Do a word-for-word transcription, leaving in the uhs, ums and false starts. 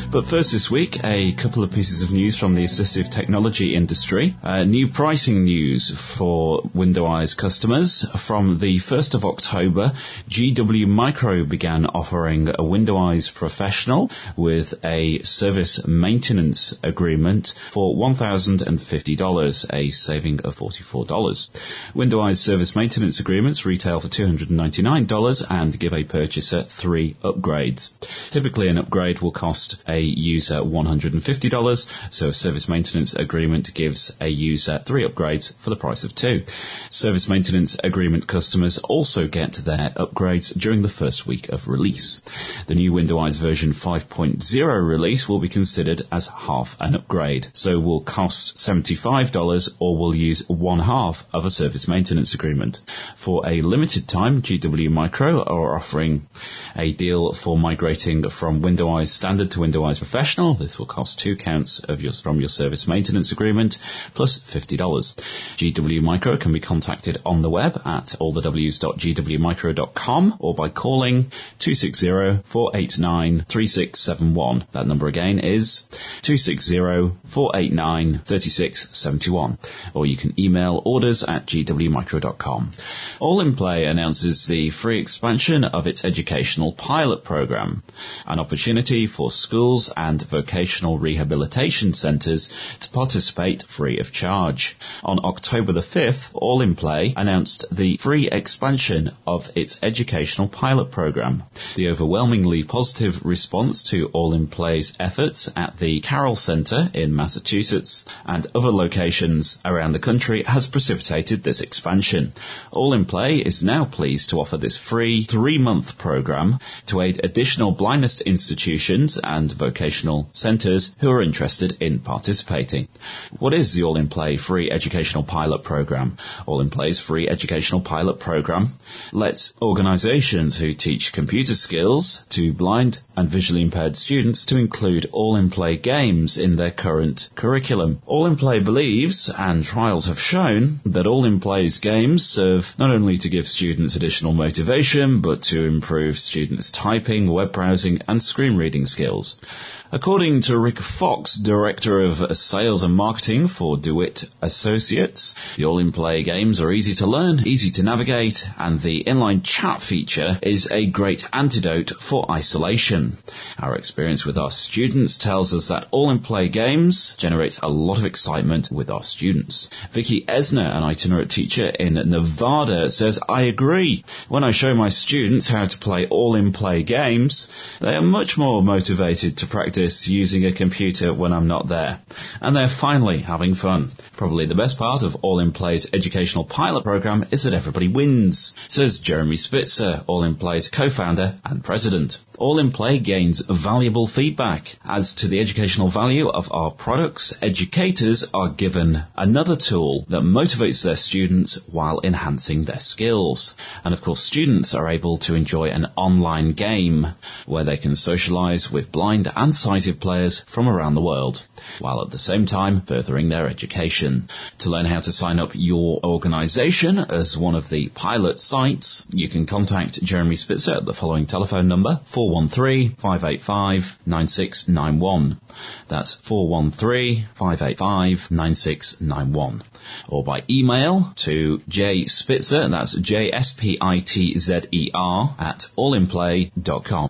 But first this week, a couple of pieces of news from the assistive technology industry. Uh, new pricing news for Window-Eyes customers. From the first of October, G W Micro began offering a Window-Eyes Professional with a service maintenance agreement for one thousand fifty dollars, a saving of forty-four dollars. Window-Eyes service maintenance agreements retail for two hundred ninety-nine dollars and give a purchaser three upgrades. Typically, an upgrade will cost a user one hundred fifty dollars, so a service maintenance agreement gives a user three upgrades for the price of two. Service maintenance agreement customers also get their upgrades during the first week of release. The new Window-Eyes version five point oh release will be considered as half an upgrade, so will cost seventy-five dollars or will use one half of a service maintenance agreement. For a limited time, G W Micro are offering a deal for migrating from Window-Eyes Standard to Window-Eyes Professional. This will cost two counts of your, from your service maintenance agreement plus fifty dollars. G W Micro can be contacted on the web at all the w's dot g w micro dot com or by calling two six zero, four eight nine, three six seven one. That number again is two six zero, four eight nine, three six seven one. Or you can email orders at g w micro dot com. All in Play announces the free expansion of its educational pilot program, an opportunity for schools and vocational rehabilitation centres to participate free of charge. On October the fifth, All in Play announced the free expansion of its educational pilot program. The overwhelmingly positive response to All in Play's efforts at the Carroll Centre in Massachusetts and other locations around the country has precipitated this expansion. All in Play is now pleased to offer this free three-month program to aid additional blindness institutions and vocational centres who are interested in participating. What is the All in Play free educational pilot program? All in Play's free educational pilot program lets organisations who teach computer skills to blind and visually impaired students to include All in Play games in their current curriculum. All in Play believes, and trials have shown, that All in Play's games serve not only to give students additional motivation, but to improve students' typing, web browsing and screen reading skills. According to Rick Fox, Director of Sales and Marketing for DeWitt Associates, the All in Play games are easy to learn, easy to navigate, and the inline chat feature is a great antidote for isolation. Our experience with our students tells us that All in Play games generates a lot of excitement with our students. Vicky Esner, an itinerant teacher in Nevada, says, "I agree. When I show my students how to play All in Play games, they are much more motivated to practice using a computer when I'm not there. And they're finally having fun. Probably the best part of All in Play's educational pilot program is that everybody wins," says Jeremy Spitzer, All in Play's co-founder and president. All in Play gains valuable feedback. As to the educational value of our products, educators are given another tool that motivates their students while enhancing their skills. And of course, students are able to enjoy an online game where they can socialize with blind and sighted players from around the world, while at the same time furthering their education. To learn how to sign up your organization as one of the pilot sites, you can contact Jeremy Spitzer at the following telephone number, four one three, five eight five, nine six nine one. That's four one three, five eight five, nine six nine one. Or by email to jspitzer, that's J S P I T Z E R, at allinplay dot com.